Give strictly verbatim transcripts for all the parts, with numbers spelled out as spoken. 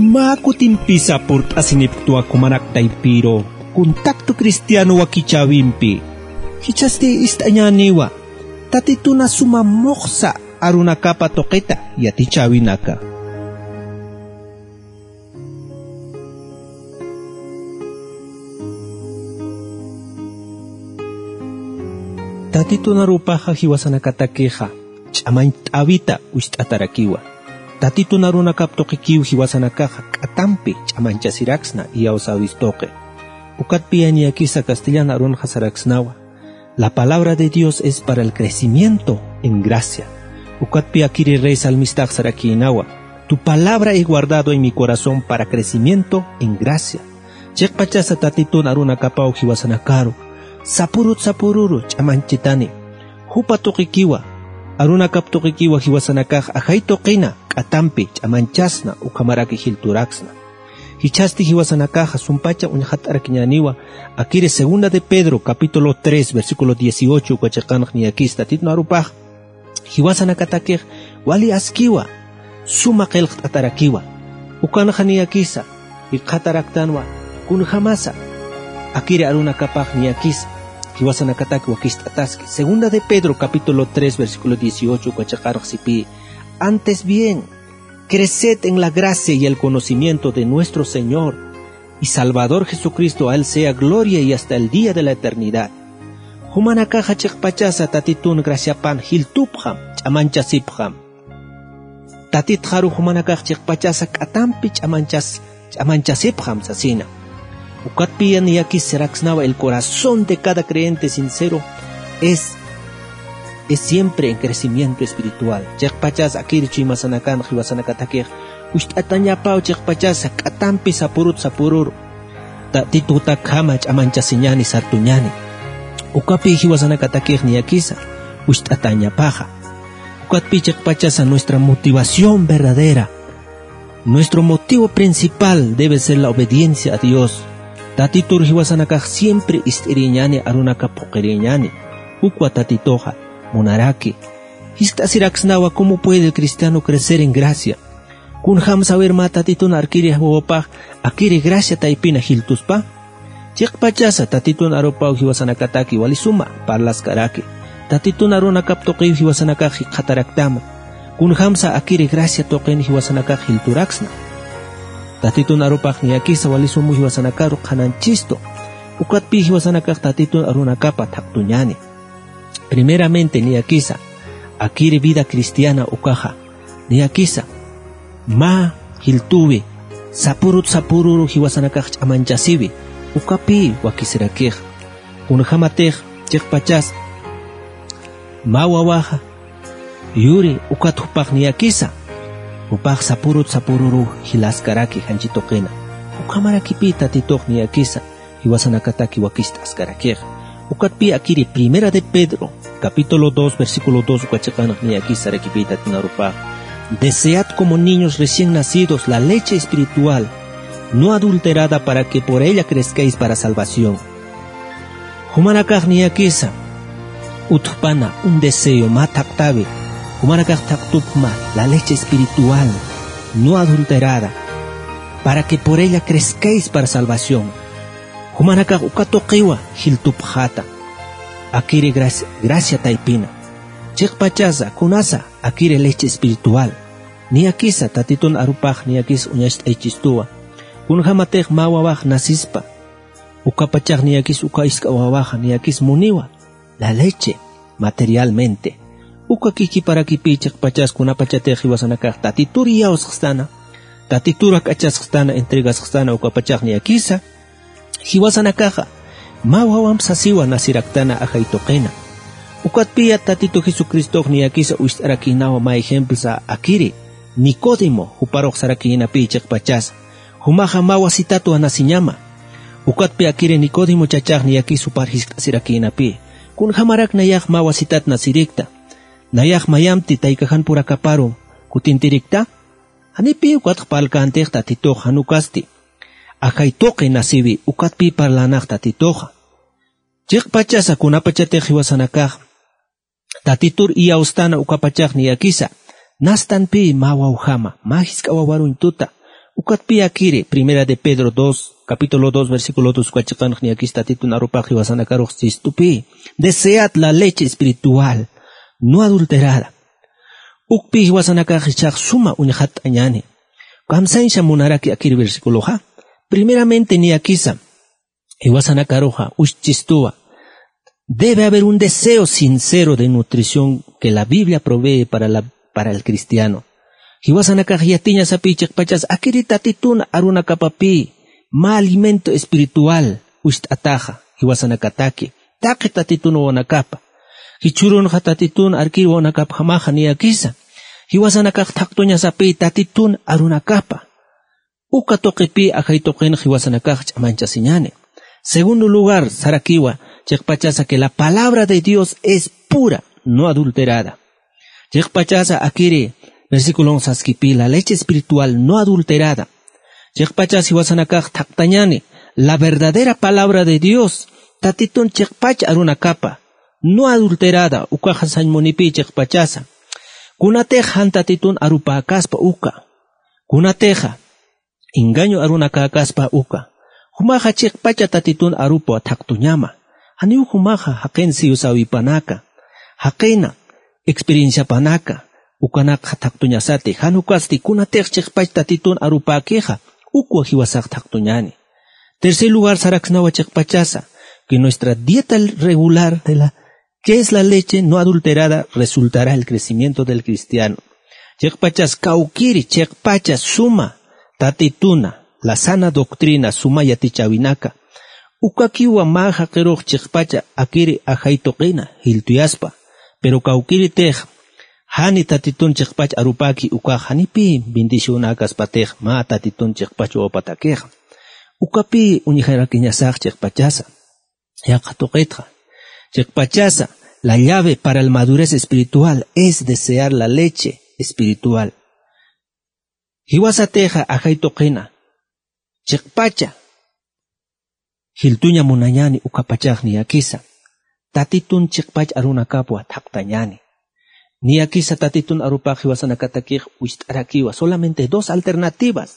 Makutimpisa por asiniptua kumanak taipiro. Contacto cristiano wakichawimpi. Hichaste istanyaniwa. Tatituna sumamoksa aruna kapa toketa yatichawinaka. Tatituna rupaja hiwasanakatakeja. Chamain avita uistatarakiwa. Tatituna runa kaptokikiw hiwasanakaja katampi chamanchasiraxna iausawistoke. Ukat pianiakisa castellana run hasaraxnawa. La palabra de Dios es para el crecimiento en gracia. Ukat piakiri rey salmistag sarakinawa. Tu palabra he guardado en mi corazón para crecimiento en gracia. Chek pachasa tatituna runa kapau hiwasanakaru. Sapurut sapururu chamanchitani. Hupa tokikiwa. Aruna kaptokikiwa hiwasanakaj ajaitokina katampi chamanchasna ukamaraki hilturaxna. Hichasti hiwasanakaja sumpacha uñajat arakiñaniwa akire segunda de Pedro capítulo tres versículo dieciocho ukachakanaj niakista titno arupaj hiwasanakatakej wali askiwa suma qelqt atarakiwa ukanaja niakisa iqataraktanwa kunjamasa akire aruna kapaj niakisa hiwasanakataki wakist ataski segunda de Pedro capítulo tres versículo dieciocho ukachakanaj sipi antes bien creced en la gracia y el conocimiento de nuestro Señor y Salvador Jesucristo. A Él sea gloria y hasta el día de la eternidad. Humanakaja chekpachasa tatitun graciapan hiltupjam chamanchasipjam. Tatit haru humanakaj chekpachasa katampi chamanchas chamanchasipjam sasina. Ukatpian y aquí seraxnava el corazón de cada creyente sincero es es siempre en crecimiento espiritual. Chekpachas akir chimasanakan hiwasanakatakej ushtatanyapao chekpachas katampi sapurut sapurur tatituta kama chamanchasiñani sartuñani ukapi hiwasanakatakej niakisa ushtatanyapaja ukatpi chekpachas nuestra motivación verdadera. Nuestro motivo principal debe ser la obediencia a Dios. Tatitur hiwasanakaj siempre istiriñani arunaka pokeriñani ukwa tatitoja Monaraki. Hista siraxnawa, ¿cómo puede el cristiano crecer en gracia? Kun ham saber mata titun arkiri huopa, akiri gracia taipina hiltuspa. Chik pachasa tatitun aropau hiwasanakataki walisuma parlas karaki. Tatitun arona kaptoqi hiwasanakaki kataraktama. Kun hamsa akiri gracia toqen hiwasanakaki hilturaxna. Tatitun aropak niakisa walisumu hiwasanakaru kananchisto. Ukatpi hiwasanakak tatitun arona kapa taktuñani. Primeramente niakisa akiri vida cristiana ukaja niakisa ma hiltuwi sapurut sapururu hiwasanakaj chamanchasiwi ukapi wakisirakej kunjamatej chekpachas ma wawaja yuri ukatupaj niakisa upaj sapurut sapururu hilaskaraki hanchitoqina ukamarakipi tatitoj niakisa hiwasanakataki wakistaskarajej ukatpi akiri primera de Pedro capítulo dos versículo dos ukachakanaj ni aquí sarakipita tinarupa. Desead como niños recién nacidos la leche espiritual no adulterada para que por ella crezcáis para salvación. Humanakaj ni akisa utpana un deseo mataktabe humanakaj taktupma la leche espiritual no adulterada para que por ella crezcáis para salvación. Humanakaj ukatoqiwa hiltupjata akire gracia, gracia taipina. Chek pachasa kunasa akire leche espiritual. Ni akisa tatitun arupaj ni akis uñast echistua. Kunjamatej mawawaj nasispa. Ukapachaj ni akis ukaiska wawaja ni akis muniwa. La leche materialmente. Ukakiki para kipi chek pachas kunapachatej hiwasanakaj tatituri yausxtana. Tatiturak achasxtana entregasxtana ukapachaj ni akisa. Hiwasanakaja. Mawawam sasiwa nasiraktana ajaitoqena. Ukatpia tatito Jesucristo ni akisa uistarakinawa ma ejemplo sa akiri. Nicodemo huparok sarakina pi chekpachas. Humaja mawa sitatu anasiñama. Ukatpia akiri Nicodemo chachaj ni akis uparhis sirakina pi. Kun hamarak nayaj mawa sitat nasirikta. Nayaj mayamti taikajan pura kaparo kutintirikta. Hanipi ukat palkantej tatito hanukasti. Ajaitoqe nasiwi ukatpi parlanak tatitoja. Chik pachasa kunapachatej hiwasanakaj. Tatitur iya ustana ukapachaj ni akisa. Nastan pi mawa ujama. Mahiska wawarun tuta. Ukatpi akire, primera de Pedro dos, capítulo dos, versículo dos, cuachikan niakista titun arupaji wasanakaruj chistupi. Desead la leche espiritual, no adulterada. Ukpi wasanakaji chak suma unihat añane. Kamsainsha munaraki akire versículo ha. Primeramente niakisa, iwasanakaruja, ushchistua. Debe haber un deseo sincero de nutrición que la Biblia provee para, la, para el cristiano. Hiwasanakaj yatiña sapichik pachas akirita titun aruna kapapi, ma alimento espiritual, usht ataja, hiwasanakataki, takita titun wanakapa. Hichurun hatatitun arkir wanakap hamaja ni akisa. Hiwasanakaj taktuña sapi tatitun aruna kapa. Uka toqipi akaitoqen hiwasanakaj chamancha siñane. Segundo lugar, sarakiwa, chekpachasa que la palabra de Dios es pura, no adulterada. Chekpachasa akiri, versículo once, la leche espiritual no adulterada. Chekpachasa hiwasanakaj taktañani, la verdadera palabra de Dios, tatitun chekpach aruna kapa, no adulterada, ukaja sañmunipi chekpachasa. Kunateja tatitun arupa akaspa uka. Kunateja, engaño aruna kakaspa uka. Humaja chekpacha tatitun arupa taktuñama. Haniu humaja hakensi usawi panaka. Hakena, experiencia panaka. Ukanak hataktuñasate. Hanukasti kunatek chekpach tatitun arupa queja. Ukwa hiwasak taktuñani. Tercer lugar, saraxnawa chekpachasa. Que nuestra dieta regular de la que es la leche no adulterada resultará el crecimiento del cristiano. Chekpachas kaukiri, chekpachas suma, tatituna. La sana doctrina sumaya tichabinaka. Ukakiwa maja keroch chekpacha akiri ajaitoqina hiltuyaspa. Pero kaukiri tej hani tatitun chekpach arupaki uka hanipi bindishunakas patej ma tatitun chekpach opatakej. Ukapi unijerakiñasaj chekpachasa. Yaqatoqetja. Chekpachasa, la llave para la madurez espiritual es desear la leche espiritual. Hiwasateja ajaitoqina. Chekpacha, hiltuña munayani ukapachaj ni akisa, tatitun chekpach aruna kapua taktañani. Ni akisa tatitun arupaj hiwasanakatakij uistarakiwa, solamente dos alternativas.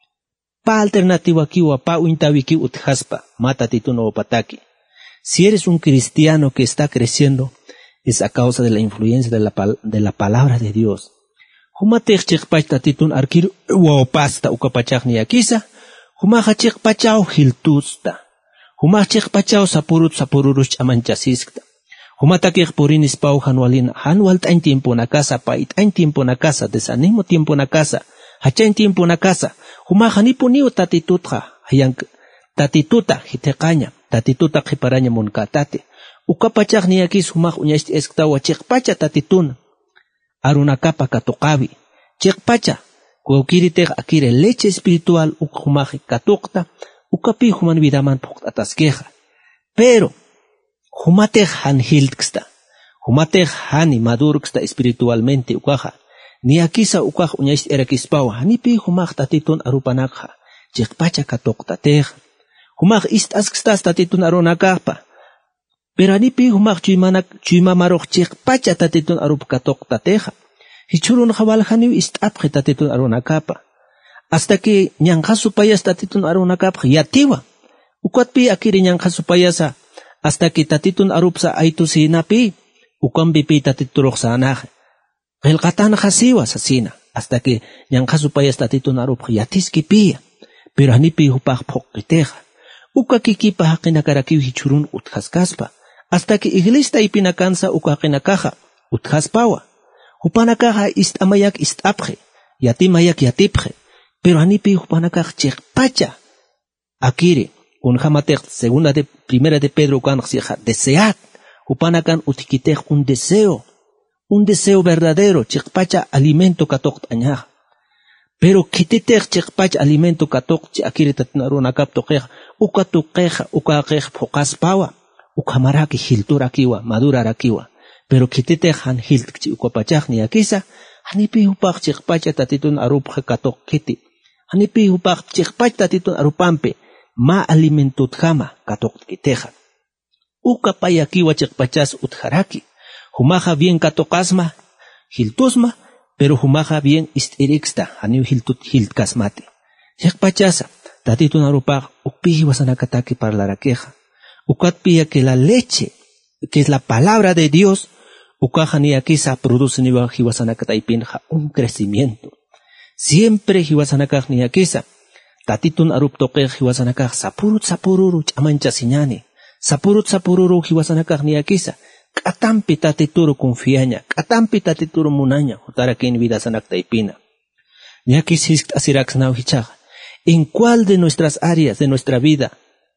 Pa alternativa kiwa pa uintawiki utjaspa, ma tatitun opataki. Si eres un cristiano que está creciendo, es a causa de la influencia de la, de la palabra de Dios. Humatej chekpach tatitun arkir uopasta ukapachaj ni akisa, Humaja chekpachao hiltusta. Humaja chekpachao sapurut sapururuch amanchasiskta. Humatakej purinis pau hanualina. Hanual tain tiempo na casa, pait tain tiempo na casa, desanimo tiempo na casa, hachain tiempo na casa. Humaja nipuniu tatitutja, hayang tatituta hitecaña, tatituta hiparaña monkatate. Ukapachaj ni akis humaj uñaist esktawa chekpacha tatitun. Arunakapa katokabi. Chekpacha. Kuaukiritek akire leche espiritual ukhumaje katukta, ukapi human vidaman pukt atasqueja. Pero, humatej han hiltksta, humatej hani madurksta espiritualmente ukaja, ni akisa ukaj uñaist erakispawa, hanipi humaj tatitun arupanakja, chekpacha katukta tej. Humaj ist askstas tatitun arunakajpa, pero hanipi humaj chuymanak chuymamaroj chekpacha tatitun arup katukta teja. Hichurun jawal haniu istapje tatitun arunakapa. Hasta que ñanjasupayas tatitun arunakapa yatiwa. Ukatpi akiri ñanjasupayasa. Hasta que tatitun arupsa aitusinapi. Ukambipi tatiturok sa anaje. Gelkatan jasiwa sasina. Hasta que ñanjasupayas tatitun arup yatiskipiya. Pero hanipi hupaj pokiteja. Ukakikipa hakinakarakiw hichurun utjaskaspa. Hasta que iglista ipinakansa ukakinakaja utjaspawa. Hupanakaja ist amayak ist apje, yatimayak yatipje, pero hanipi hupanakaj chekpacha. Akire, unjamatek, segunda de, primera de Pedro kanjsija, desead, hupanakan utikitej un deseo, un deseo verdadero, chekpacha alimento katok añaj. Pero kititej chekpacha alimento katok, akire tatinarunakap tokej, ukatukeja, ukakej pokaspawa, ukamaraki hilturakiwa, madurarakiwa. Pero kitite han hiltchi ukapachaj ni akisa, hanipi upach chekpacha tatitun arupje katok kiti. Hanipi upach chekpach tatitun arupampe, ma alimentut jama katok kiteja. Ukapayakiwa chekpachas utjaraki. Humaja bien katokasma, hiltusma, pero humaja bien istirixta, haniu hiltut hiltkasmate. Yakpachasa, tatitun arupaq ukpi hiwasanakataki parlarakeja. Ukatpia que la leche, que es la palabra de Dios, ukaja niyakisa produce niwa hiwasanakataipinja un crecimiento. Siempre hiwasanakaj niyakisa. Tatitun arup toqej hiwasanakaj sapurut sapururu chamancha siñani. Sapurut sapururu hiwasanakaj niyakisa. Katampi tatituru confiaña, katampi tatituru munaña, utarakin vida sanaktaipina. Niyakis hisk asiraksnau hichaja. ¿En cuál de nuestras áreas de nuestra vida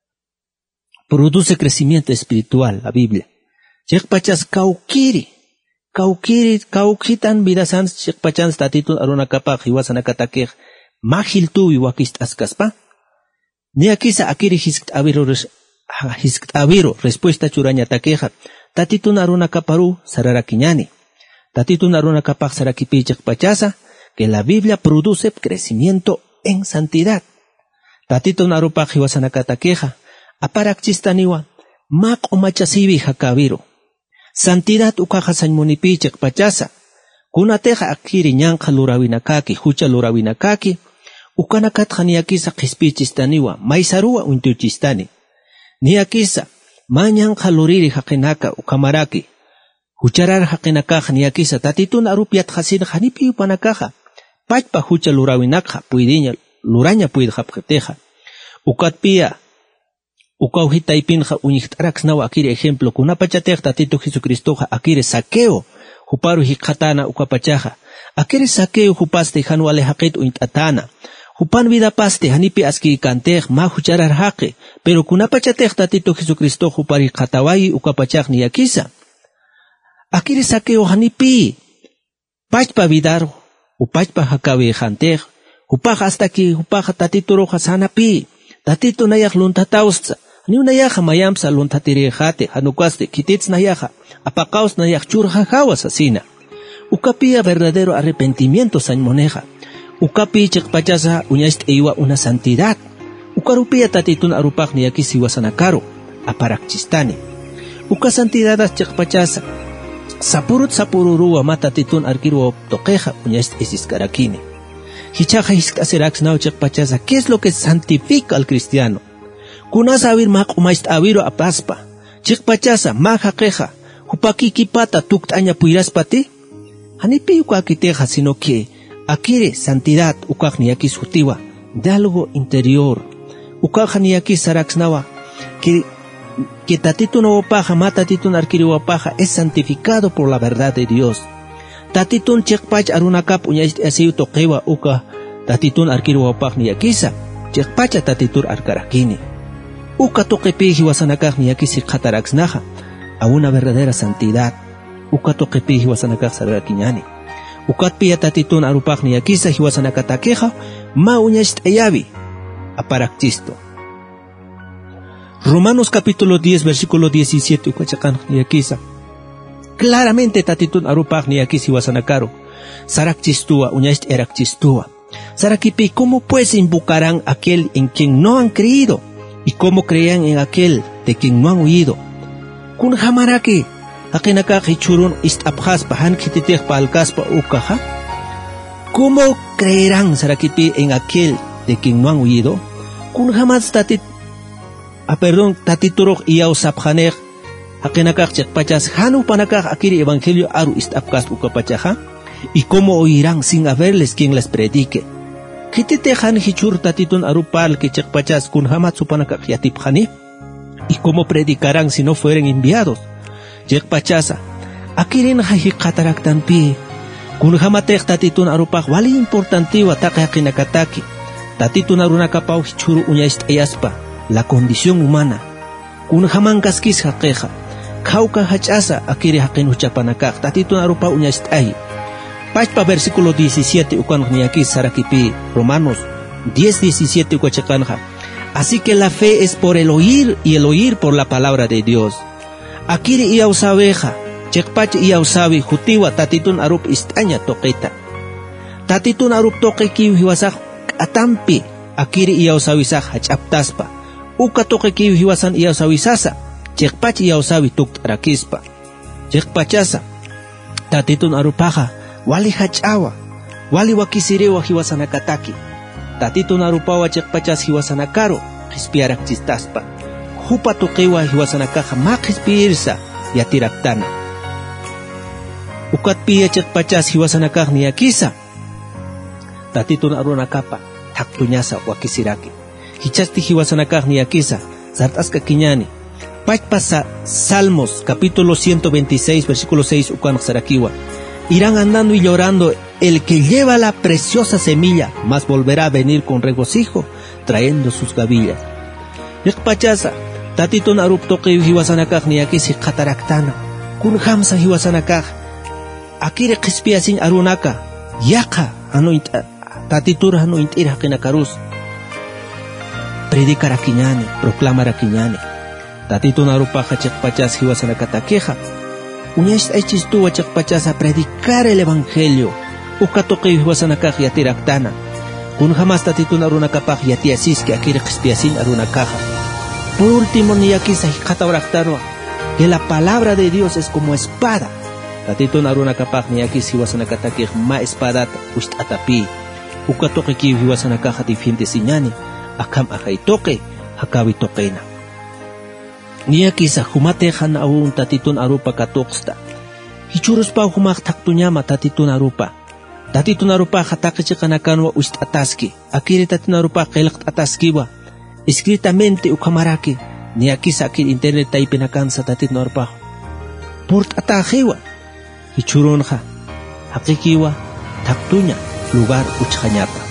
produce crecimiento espiritual la Biblia? Chekpachas kaukiri, kaukiri, kaukitan vidasan chekpachans tatitun arunakapa hiwasanakatakej mahil tu iwakist askaspa. Niyakisa akiri hisk aviro hisk aviro respuesta churaña takeja. Tatitun arunakaparu sararakiñani. Tatitun arunakapaj sarakipi chekpachasa que la Biblia produce crecimiento en santidad. Tatitun arupaj hiwasanakatakeja. Aparak chistaniwa, mak o machasibi hakabiro. Santidad ukaja sanmunipi chekpachasa. Kunateja akiri ñanja lurawinakaki, hucha lurawinakaki. Ukanakat niyakisa qispi chistaniwa, maisarua untuchistani. Niyakisa, mañanja luriri hakinaka ukamaraki. Hucharar hakinakaja niyakisa, tatitun arupiat hasin hanipi upanakaja. Pachpa hucha lurawinakja, puidiña, luraña puidjapjeteja. Ukatpia, ukauhitaipinja uñichtaraksnawa akiri ejemplo, kunapachatej tatito Jesucristoja akiri saqueo, huparu hikatana ukapachaja. Akiri saqueo hupaste januale haqit uintatana. Hupan vida paste hanipi aski kantej ma hucharar haqe, pero kunapachatej tatito Jesucristo hupari katawai ukapachaj niyakisa. Akiri saqueo hanipi, pachpa vidaro, upachpa hakawe jantej, upaj hasta ki upaj tatito roja sanapi, tatito nayaj luntatausta, ni unayaja mayamsa luntatirejate, hanukaste, kitits nayaja, apakaos nayaj churja jawas asina. Ukapia verdadero arrepentimiento sanmoneja. Ukapi chekpachasa uñaist eiwa una santidad. Ukarupia tatitun arupaj niyakisi wasanakaro, aparakchistani. Uka santidadas chekpachasa. Sapurut sapururua matatitun arkiru toqueja uñaist isiskarakini. Hichaja hiskaseraksnau chekpachasa. ¿Qué es lo que santifica al cristiano? Kunas avir mak umaist aviro apaspa. Chekpachasa maja queja. Hupaki kipata tuktaña puiraspati. Hanipi ukakiteja sino que akire santidad ukaj niyakis hutiwa, diálogo interior. Ukaj niyakis saraksnawa, que, que tatitun owapaja, ma tatitun arkiriwapaja, es santificado por la verdad de Dios. Tatitun chekpach arunakap uñaist asiu toqewa uka, tatitun arkiriwapaj niyakisa, chekpacha tatitur arkarakini. Uka toqepi hiwasanakaj niyakisi qataraksnaja, a una verdadera santidad. Uka toqepi hiwasanakaj sararakiñani. Ukatpia tatitun arupaj niyakisa hiwasanakatakeja, ma uñaist ayavi, aparakchisto. Romanos capítulo diez, versículo diecisiete, ukachakan niyakisa. Claramente tatitun arupaj niyakis hiwasanakaro, sarakchistua, uñaist erakchistua. Sarakipi, ¿cómo pues invocarán aquel en quien no han creído? ¿Y cómo creían en aquel de quien no han oído? Kun jamaraki, akinaka hichurun ist abhaspa han kititej palkaspa ukaja. ¿Cómo creerán sarakipi en aquel de quien no han oído? Kun jamás tatit, ah perdón, tatituroj iau sapjanej, akinaka chekpachas hanu panakaj akiri evangelio aru ist abkas ukapachaja. ¿Y cómo oirán sin haberles quien les predique? Kititejan hichur tatitun arupal que chekpachas kun jamás supanakaj yatipjani. ¿Y cómo predicarán si no fueren enviados? Chekpachasa, akirin haji kataraktan pi, kun hamatek tatitun arupaj wali importantiwa taqakinakataki, tatitun arunakapau hichuru uñaist ayaspa, la condición humana, kun hamankaskis hakeja, kauka hachasa akiri hakin huchapanakak, tatitun arupaj uñaist ay. Pachpa versículo diecisiete ukan niyakis sarakipi, Romanos diez diecisiete ukachakanja. Así que la fe es por el oír y el oír por la palabra de Dios. Akiri iya usaweja, chekpach iya usawi, jutiwa tatitun arup istaña toqueta. Tatitun arup toque kiw hiwasak atampi, akiri iya usawisak hachaptaspa. Uka toque kiw hiwasan iya usawisasa, chekpach iya usawi tukt arakispa. Chekpachasa, tatitun arupaja, wali hachawa, wali wakisirewa hiwasanakataki. tatito narupawa chiqpachas hiwasanakaro qispiarak chistaspa hupa tuqiwa hiwasanakaqa ma qispirsa yatiraktana ukatpiya chiqpachas hiwasanakaq niyakisa tatito narunakapa thaqtuñasa wakisiraki hichasti hiwasanakaq niyakisa sartasqa kiñani pachpasa Salmos capítulo ciento veintiséis versículo seis ukanaq sarakiwa irán andando y llorando el que lleva la preciosa semilla, mas volverá a venir con regocijo, trayendo sus gavillas. Yaqpachasa, tatito naruptoqi hiwasanakaq niyakisi qataraktana, kun hamsa hiwasanakaq, akire qispiasin arunaka, yaqa anu tatitura anu intira qinakarus. Predicar akiñani, proclamar akiñani. Tatito narupaqa chiqpachas hiwasanakatakeja. Uñash aychistuwa chiqpachasa predicar el evangelio. Ukatoqi hiwasanakaq yatiraktana. Kun jamás tatito narunakapaq yatiasisque akire qispiasin arunakaja. Por último niyakisa hiqatawraqtarwa que la palabra de Dios es como espada. Tatito narunakapaq niyakis hiwasanakatakej ma espadata usht'atapi. Ukatoqi ki hiwasanakaja defiendesiñani. Akam ajaitoqi hakawi toqina. Niyakisa humatejan awun tatitun arupa katuqsta. Hichuruspa humaq taktuñama tatitun arupa. Tatitun arupa hataqichiqanakanwa usht'ataski. Akiri tatitun arupa qilqt'ataskiwa. Escritamente ukamaraki. Niyakisa akir internet taipinakansa tatitun arupa. Purt'atajiwa. Hichurunja. Haqikiwa taktuña lugar uchqañata.